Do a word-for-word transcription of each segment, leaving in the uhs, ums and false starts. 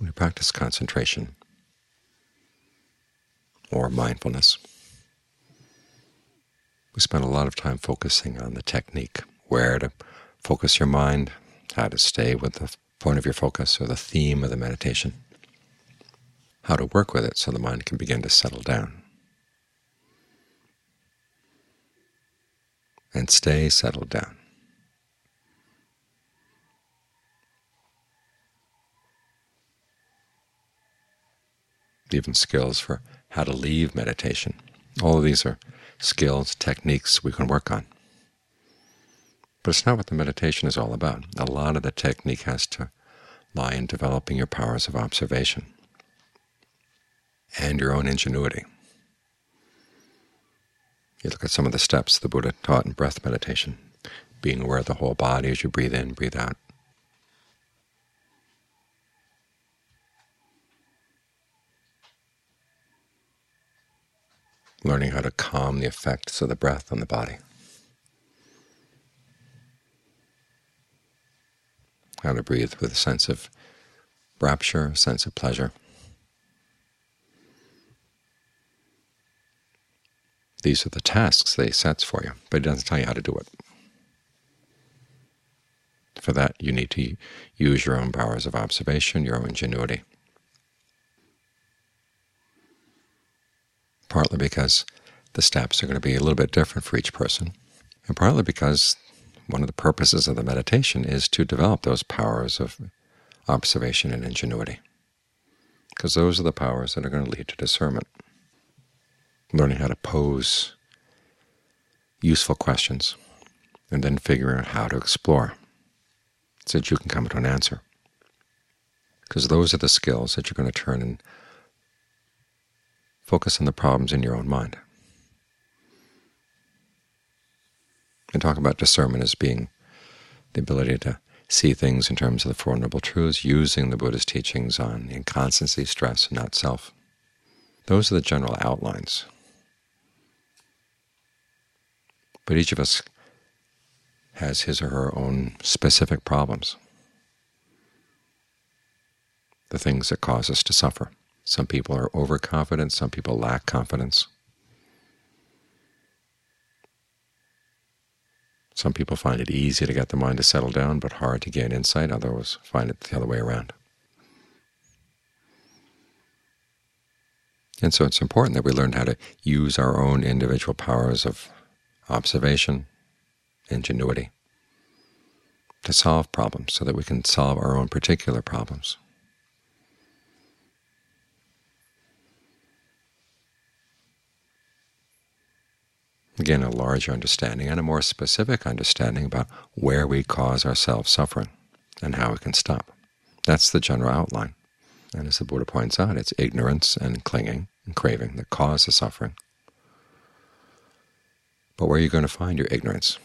we practice concentration or mindfulness, we spend a lot of time focusing on the technique, where to focus your mind, how to stay with the point of your focus or the theme of the meditation, how to work with it so the mind can begin to settle down and stay settled down. Even skills for how to leave meditation. All of these are skills, techniques we can work on. But it's not what the meditation is all about. A lot of the technique has to lie in developing your powers of observation and your own ingenuity. You look at some of the steps the Buddha taught in breath meditation, being aware of the whole body as you breathe in, breathe out. Learning how to calm the effects of the breath on the body. How to breathe with a sense of rapture, a sense of pleasure. These are the tasks that he sets for you, but he doesn't tell you how to do it. For that, you need to use your own powers of observation, your own ingenuity. Partly because the steps are going to be a little bit different for each person, and partly because one of the purposes of the meditation is to develop those powers of observation and ingenuity, because those are the powers that are going to lead to discernment. Learning how to pose useful questions and then figuring out how to explore so that you can come to an answer, because those are the skills that you're going to turn and focus on the problems in your own mind. And talk about discernment as being the ability to see things in terms of the Four Noble Truths, using the Buddha's teachings on inconstancy, stress, and not self. Those are the general outlines. But each of us has his or her own specific problems, the things that cause us to suffer. Some people are overconfident, some people lack confidence. Some people find it easy to get the mind to settle down, but hard to gain insight. Others find it the other way around. And so it's important that we learn how to use our own individual powers of observation, ingenuity, to solve problems so that we can solve our own particular problems. Again, a larger understanding and a more specific understanding about where we cause ourselves suffering and how we can stop. That's the general outline. And as the Buddha points out, it's ignorance and clinging and craving that cause the suffering. But where are you going to find your ignorance?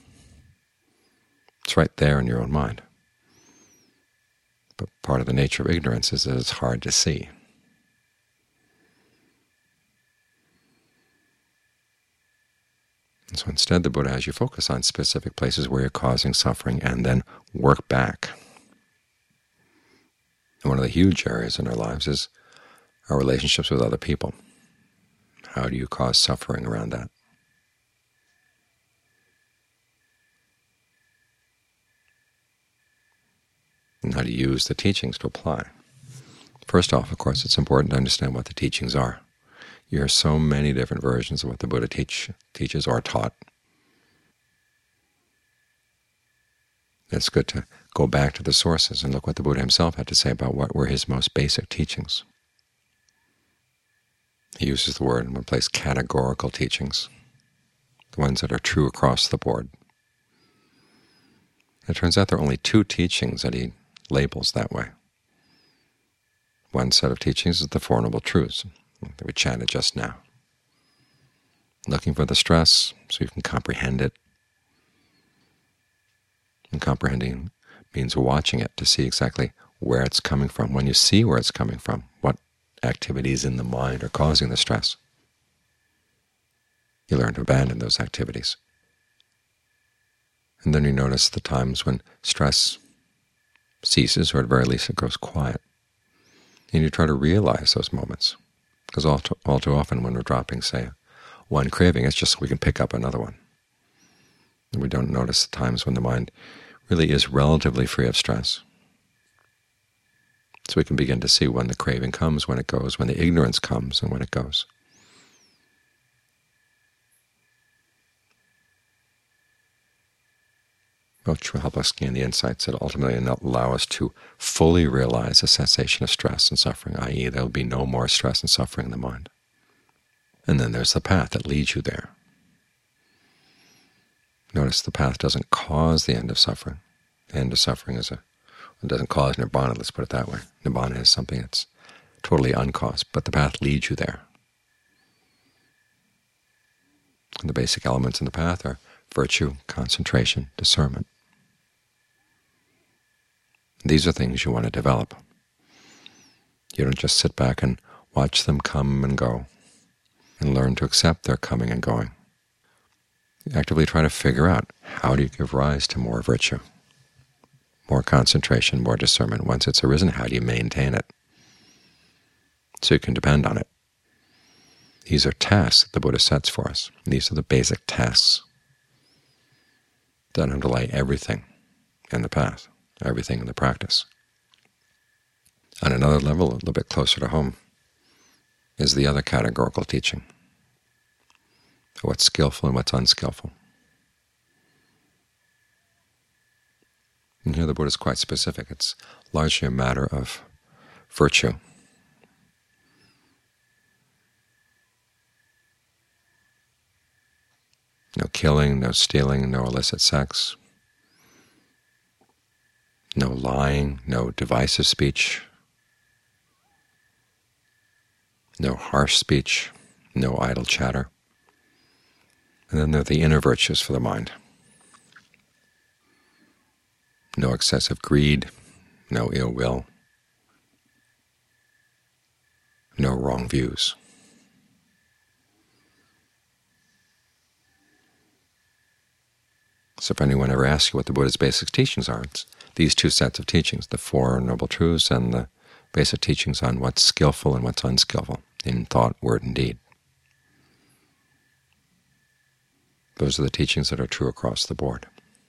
It's right there in your own mind. But part of the nature of ignorance is that it's hard to see. And so instead the Buddha has you focus on specific places where you're causing suffering and then work back. And one of the huge areas in our lives is our relationships with other people. How do you cause suffering around that? And how to use the teachings to apply. First off, of course, it's important to understand what the teachings are. You hear so many different versions of what the Buddha teach, teaches or taught. It's good to go back to the sources and look what the Buddha himself had to say about what were his most basic teachings. He uses the word in one place, categorical teachings, the ones that are true across the board. It turns out there are only two teachings that he labels that way. One set of teachings is the Four Noble Truths that we chanted just now. Looking for the stress so you can comprehend it. And comprehending means watching it to see exactly where it's coming from. When you see where it's coming from, what activities in the mind are causing the stress, you learn to abandon those activities. And then you notice the times when stress ceases, or at the very least it goes quiet. And you try to realize those moments, because all too, all too often when we're dropping, say, one craving, it's just so we can pick up another one. And we don't notice the times when the mind really is relatively free of stress. So we can begin to see when the craving comes, when it goes, when the ignorance comes, and when it goes. Which will help us gain the insights that ultimately allow us to fully realize the cessation of stress and suffering, that is there will be no more stress and suffering in the mind. And then there's the path that leads you there. Notice the path doesn't cause the end of suffering. The end of suffering is a it doesn't cause Nibbana, let's put it that way. Nibbana is something that's totally uncaused, but the path leads you there. And the basic elements in the path are virtue, concentration, discernment. These are things you want to develop. You don't just sit back and watch them come and go and learn to accept their coming and going. You actively try to figure out, how do you give rise to more virtue, more concentration, more discernment? Once it's arisen, how do you maintain it so you can depend on it? These are tasks that the Buddha sets for us. These are the basic tasks that underlie everything in the path, everything in the practice. On another level, a little bit closer to home, is the other categorical teaching, what's skillful and what's unskillful. And here the Buddha is quite specific. It's largely a matter of virtue. No killing, no stealing, no illicit sex, no lying, no divisive speech, no harsh speech, no idle chatter. And then there are the inner virtues for the mind. No excessive greed, no ill will, no wrong views. So if anyone ever asks you what the Buddha's basic teachings are, it's these two sets of teachings, the Four Noble Truths and the basic teachings on what's skillful and what's unskillful in thought, word, and deed. Those are the teachings that are true across the board.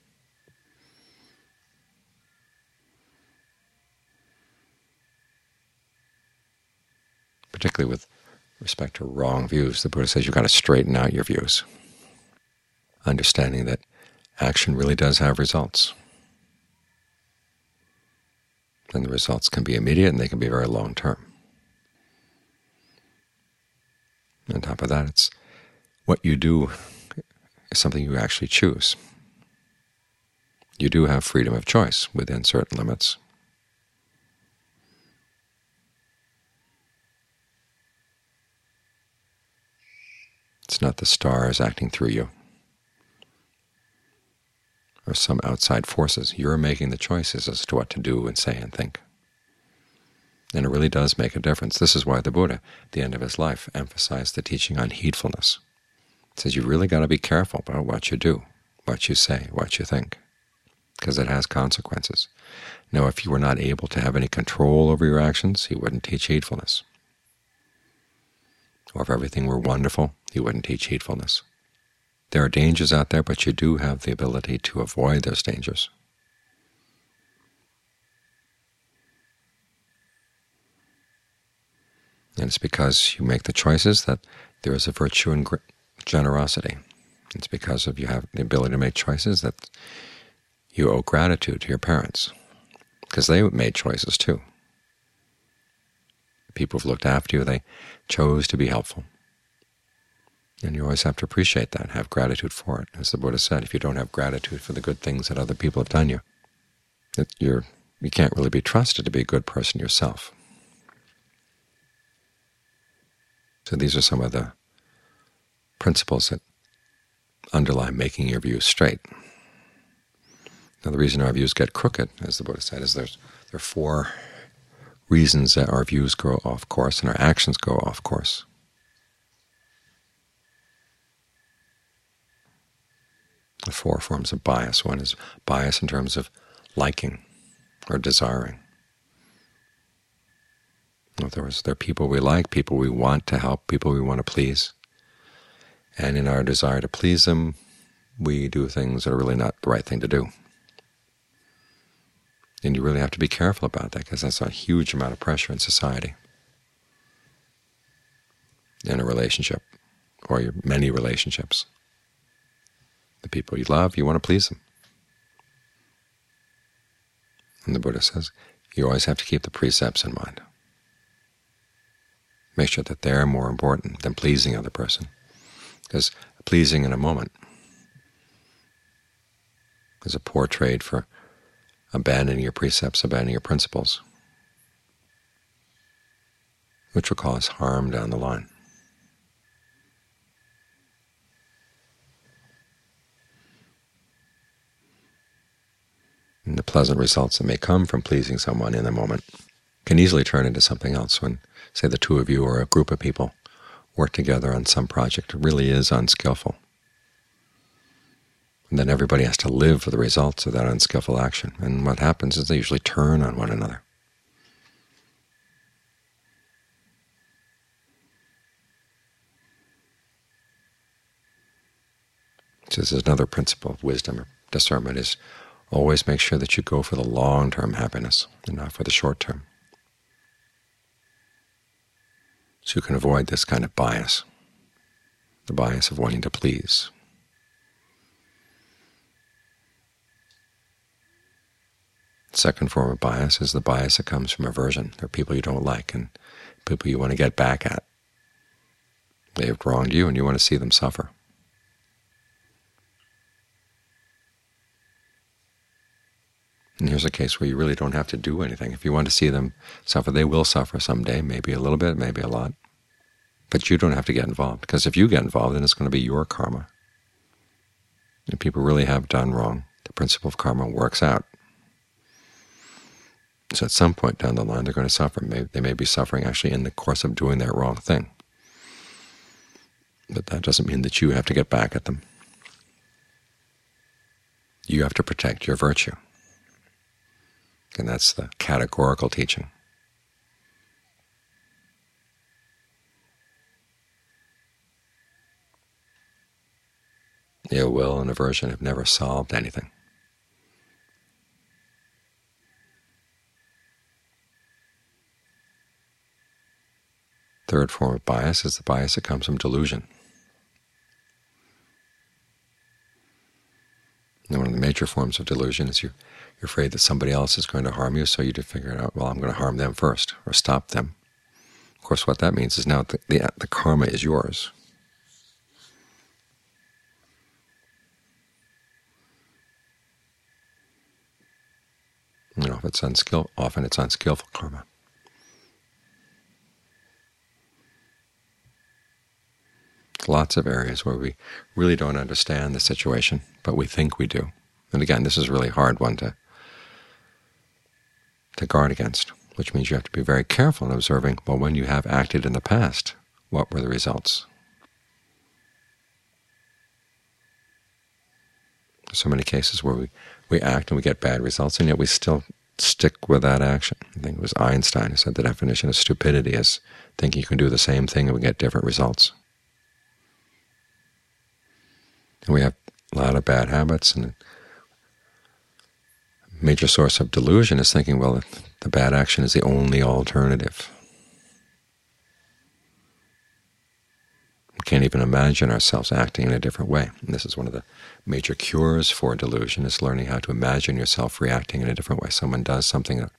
Particularly with respect to wrong views, the Buddha says you've got to straighten out your views, understanding that action really does have results. And the results can be immediate and they can be very long-term. On top of that, it's what you do is something you actually choose. You do have freedom of choice within certain limits. It's not the stars acting through you or some outside forces. You're making the choices as to what to do and say and think. And it really does make a difference. This is why the Buddha, at the end of his life, emphasized the teaching on heedfulness. He says you really got to be careful about what you do, what you say, what you think, because it has consequences. Now, if you were not able to have any control over your actions, he wouldn't teach heedfulness. Or if everything were wonderful, he wouldn't teach heedfulness. There are dangers out there, but you do have the ability to avoid those dangers. And it's because you make the choices that there is a virtue in generosity. It's because of you have the ability to make choices that you owe gratitude to your parents, because they made choices too. The people who've looked after you, they chose to be helpful. And you always have to appreciate that, have gratitude for it. As the Buddha said, if you don't have gratitude for the good things that other people have done you, that you're, you can't really be trusted to be a good person yourself. So these are some of the principles that underlie making your views straight. Now, the reason our views get crooked, as the Buddha said, is there's, there are four reasons that our views go off course and our actions go off course. The four forms of bias. One is bias in terms of liking or desiring. In other words, there are people we like, people we want to help, people we want to please, and in our desire to please them, we do things that are really not the right thing to do. And you really have to be careful about that, because that's a huge amount of pressure in society, in a relationship, or your many relationships. The people you love, you want to please them. And the Buddha says you always have to keep the precepts in mind. Make sure that they're more important than pleasing the other person, because pleasing in a moment is a poor trade for abandoning your precepts, abandoning your principles, which will cause harm down the line. And the pleasant results that may come from pleasing someone in the moment can easily turn into something else when, say, the two of you or a group of people work together on some project that really is unskillful. And then everybody has to live for the results of that unskillful action. And what happens is they usually turn on one another. So this is another principle of wisdom or discernment, is always make sure that you go for the long-term happiness and not for the short-term, so you can avoid this kind of bias, the bias of wanting to please. The second form of bias is the bias that comes from aversion. There are people you don't like and people you want to get back at. They have wronged you and you want to see them suffer. And here's a case where you really don't have to do anything. If you want to see them suffer, they will suffer someday, maybe a little bit, maybe a lot. But you don't have to get involved, because if you get involved, then it's going to be your karma. And people really have done wrong. The principle of karma works out. So at some point down the line, they're going to suffer. They may be suffering actually in the course of doing that wrong thing. But that doesn't mean that you have to get back at them. You have to protect your virtue. And that's the categorical teaching. Ill will and aversion have never solved anything. Third form of bias is the bias that comes from delusion. And one of the major forms of delusion is you're, you're afraid that somebody else is going to harm you, so you just figure out, well, I'm going to harm them first, or stop them. Of course, what that means is now the, the, the karma is yours. You know, if it's unskill, often it's unskillful karma. Lots of areas where we really don't understand the situation, but we think we do. And again, this is a really hard one to, to guard against, which means you have to be very careful in observing, well, when you have acted in the past, what were the results? There's so many cases where we, we act and we get bad results, and yet we still stick with that action. I think it was Einstein who said the definition of stupidity is thinking you can do the same thing and we get different results. And we have a lot of bad habits, and a major source of delusion is thinking, well, the bad action is the only alternative. We can't even imagine ourselves acting in a different way. And this is one of the major cures for delusion, is learning how to imagine yourself reacting in a different way. Someone does something that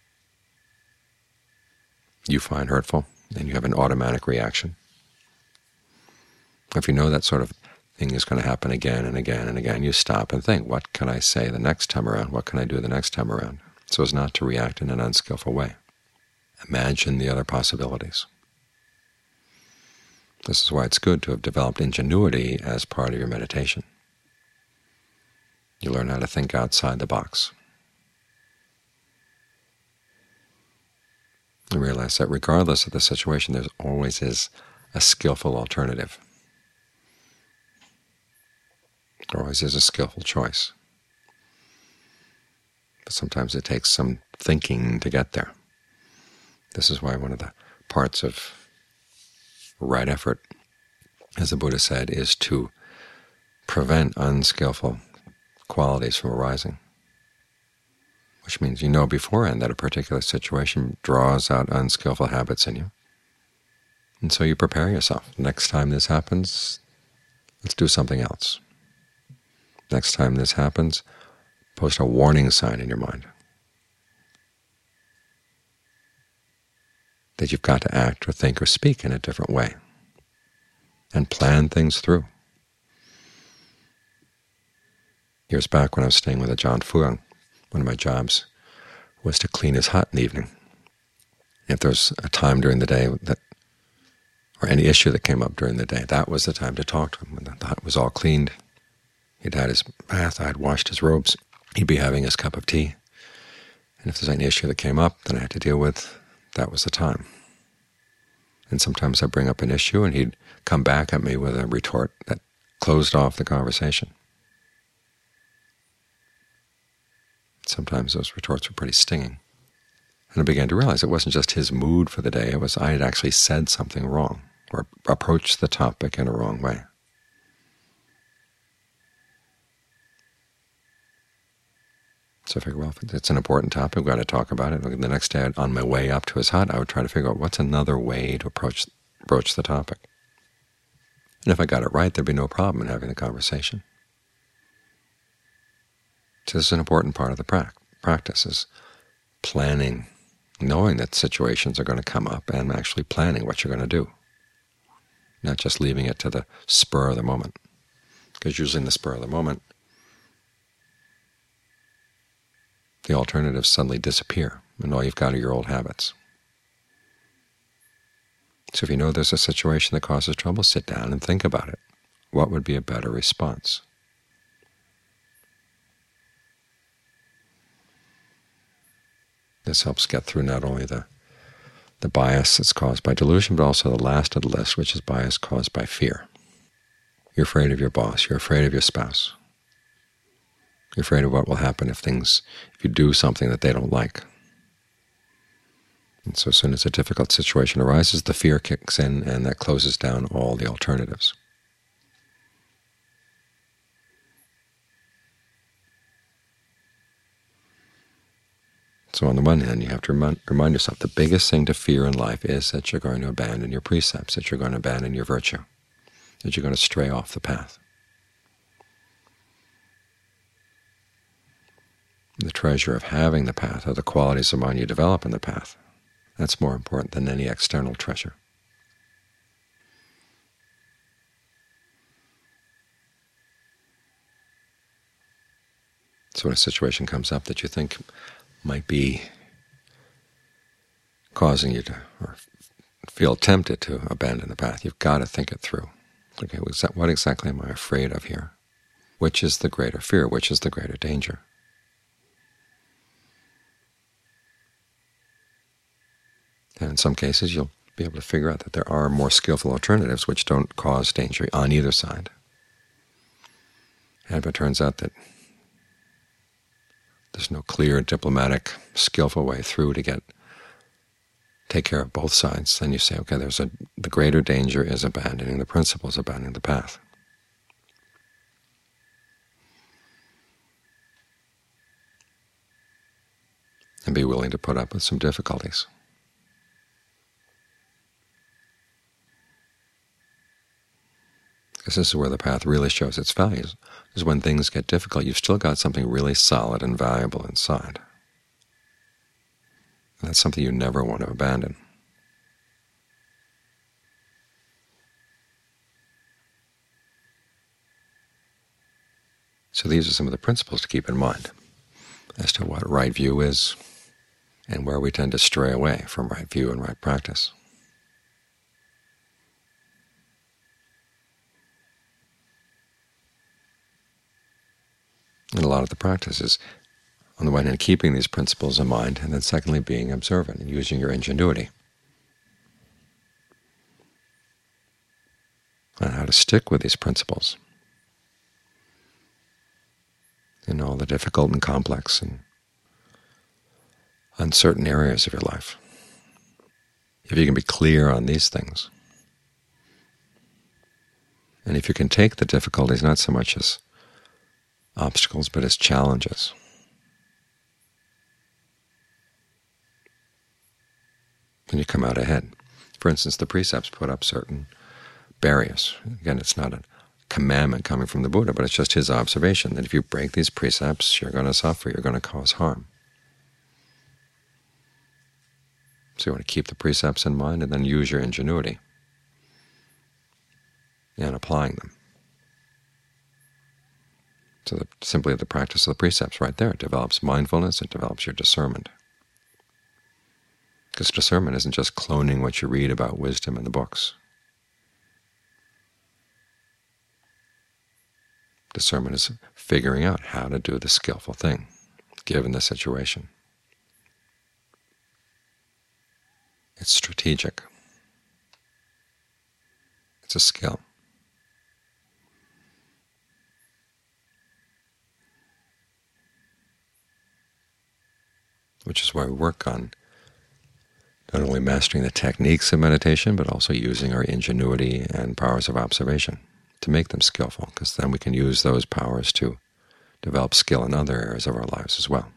you find hurtful, and you have an automatic reaction. If you know that sort of thing is going to happen again and again and again, you stop and think, what can I say the next time around? What can I do the next time around? So as not to react in an unskillful way. Imagine the other possibilities. This is why it's good to have developed ingenuity as part of your meditation. You learn how to think outside the box. And realize that regardless of the situation, there always is a skillful alternative. There always is a skillful choice. But sometimes it takes some thinking to get there. This is why one of the parts of right effort, as the Buddha said, is to prevent unskillful qualities from arising, which means you know beforehand that a particular situation draws out unskillful habits in you, and so you prepare yourself. Next time this happens, let's do something else. Next time this happens, post a warning sign in your mind that you've got to act or think or speak in a different way, and plan things through. Years back when I was staying with Ajaan Fuang, one of my jobs was to clean his hut in the evening. If there was a time during the day that, or any issue that came up during the day, that was the time to talk to him. When the hut was all cleaned, he'd had his bath, I had washed his robes, he'd be having his cup of tea, and if there's any issue that came up that I had to deal with, that was the time. And sometimes I'd bring up an issue, and he'd come back at me with a retort that closed off the conversation. Sometimes those retorts were pretty stinging. And I began to realize it wasn't just his mood for the day, it was I had actually said something wrong, or approached the topic in a wrong way. So I figured, well, if it's an important topic, we've got to talk about it. The next day, on my way up to his hut, I would try to figure out what's another way to approach, approach the topic. And if I got it right, there'd be no problem in having the conversation. So this is an important part of the pra practice, is planning, knowing that situations are going to come up, and actually planning what you're going to do, not just leaving it to the spur of the moment. Because usually in the spur of the moment, the alternatives suddenly disappear, and all you've got are your old habits. So if you know there's a situation that causes trouble, sit down and think about it. What would be a better response? This helps get through not only the, the bias that's caused by delusion, but also the last of the list, which is bias caused by fear. You're afraid of your boss. You're afraid of your spouse. You're afraid of what will happen if things, if you do something that they don't like. And so as soon as a difficult situation arises, the fear kicks in, and that closes down all the alternatives. So on the one hand, you have to remind, remind yourself the biggest thing to fear in life is that you're going to abandon your precepts, that you're going to abandon your virtue, that you're going to stray off the path. The treasure of having the path are the qualities of mind you develop in the path. That's more important than any external treasure. So when a situation comes up that you think might be causing you to or feel tempted to abandon the path, you've got to think it through. Okay, what exactly am I afraid of here? Which is the greater fear? Which is the greater danger? And in some cases, you'll be able to figure out that there are more skillful alternatives which don't cause danger on either side. And if it turns out that there's no clear, diplomatic, skillful way through to get take care of both sides, then you say, okay, there's a the greater danger is abandoning the principles, abandoning the path. And be willing to put up with some difficulties. Because this is where the path really shows its values, is when things get difficult, you've still got something really solid and valuable inside. And that's something you never want to abandon. So these are some of the principles to keep in mind as to what right view is and where we tend to stray away from right view and right practice. And a lot of the practice is, on the one hand, keeping these principles in mind, and then secondly, being observant and using your ingenuity on how to stick with these principles in all the difficult and complex and uncertain areas of your life. if you can be clear on these things, and if you can take the difficulties not so much as obstacles but as challenges, then you come out ahead. For instance, the precepts put up certain barriers. Again, it's not a commandment coming from the Buddha, but it's just his observation that if you break these precepts, you're going to suffer, you're going to cause harm. So you want to keep the precepts in mind and then use your ingenuity in applying them. So the, simply the practice of the precepts right there, it develops mindfulness, it develops your discernment. Because discernment isn't just cloning what you read about wisdom in the books. Discernment is figuring out how to do the skillful thing, given the situation. It's strategic. It's a skill. Which is why we work on not only mastering the techniques of meditation, but also using our ingenuity and powers of observation to make them skillful, because then we can use those powers to develop skill in other areas of our lives as well.